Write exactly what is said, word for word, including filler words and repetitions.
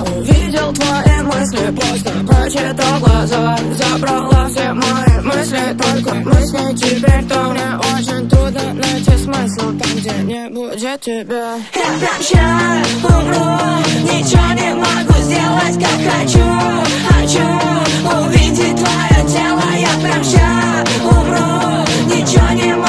увидел твои мысли, просто прочитал глаза. Забрала все мои мысли, только мы с ней теперь то. Мне очень трудно найти смысл там, где не будет тебя. Я прям щас умру, ничего не могу сделать, как хочу. Хочу увидеть твое тело. Я прям щас умру, ничего не могу